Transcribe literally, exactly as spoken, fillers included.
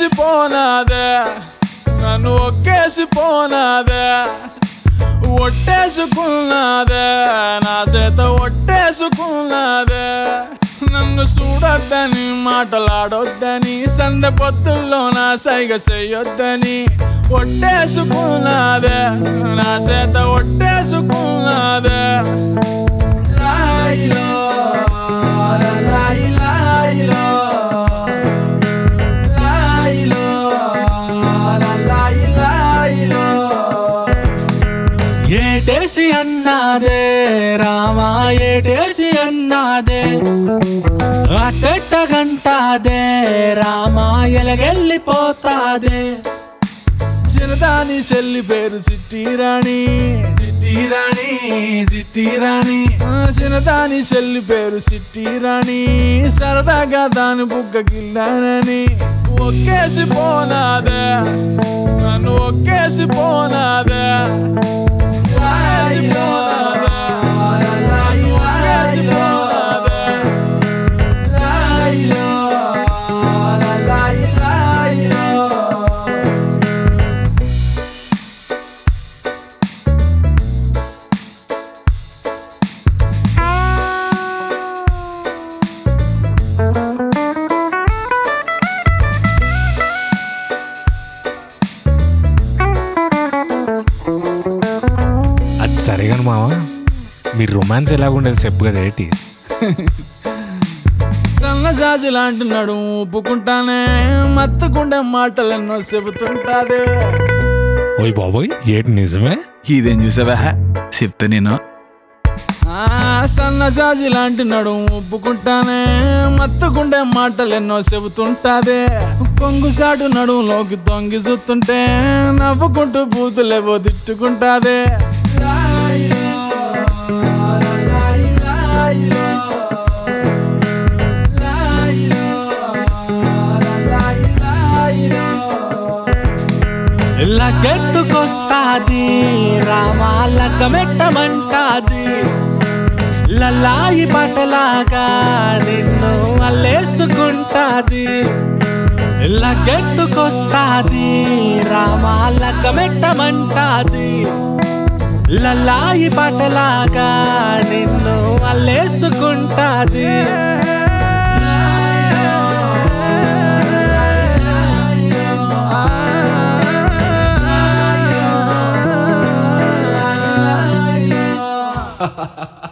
ఒట్టేసి పోనాదే నన్ను ఒక్కేసి పోనాదే ఒట్టేసుకున్నాదే నా చేత ఒట్టేసుకున్నాదే నన్ను చూడొద్దని మాటలాడొద్దని సందె పొత్తుల్లో నా సైగ చెయ్యొద్దని ఒట్టేసుకున్నాదే నా చేత ఒట్టేసుకున్నాదే లాయిలో లాయి లాయిలో లాయిలో లాయి లాయిలో ఏటేసి అన్నాదే రామా ఏటేసి అన్నాదే అట్టెట్ట గంటాదే రామా ఎలగెళ్ళిపోతాదే చిన్నదాని చెల్లి పేరు చిట్టిరాణి చిట్టిరాణి చిట్టిరాణి చిన్నదాని చెల్లి పేరు చిట్టిరాణి సరదాగా దాని బుగ్గ గిల్లానని ఒక్కేసి పోనాదే నన్ను ఒక్కేసి పోనాదే సరే కానీ మావా మీరు రొమాన్స్ ఎలాగుండేది చెప్పు కదా ఏంటి సన్నజాజి లాంటి నడుము ఊపుకుంటానే మత్తుకుండే మాటలు ఎన్నో చెబుతుంటాదే ఓయ్ బాబోయ్ ఏటి నిజమే ఇదేం చూసావా చెప్తా నేను సన్నజాజి లాంటి నడుము ఊపుకుంటానే మత్తుకుండే మాటలు ఎన్నో చెబుతుంటాదే కొంగుసాటు నడుములోకి తొంగి చూస్తుంటే నవ్వుకుంటూ బూతులేవో తిట్టుకుంటాదే లగ్గెత్తుకొస్తాది రామా లగ్గమెట్టమంటాది లలాయి పాటలాగా నిన్ను అల్లేసుకుంటాది లగ్గెత్తుకొస్తాది రామా లగ్గమెట్టమంటాది లలాయి పాటలాగా నిన్ను అల్లేసుకుంటాది ha ha ha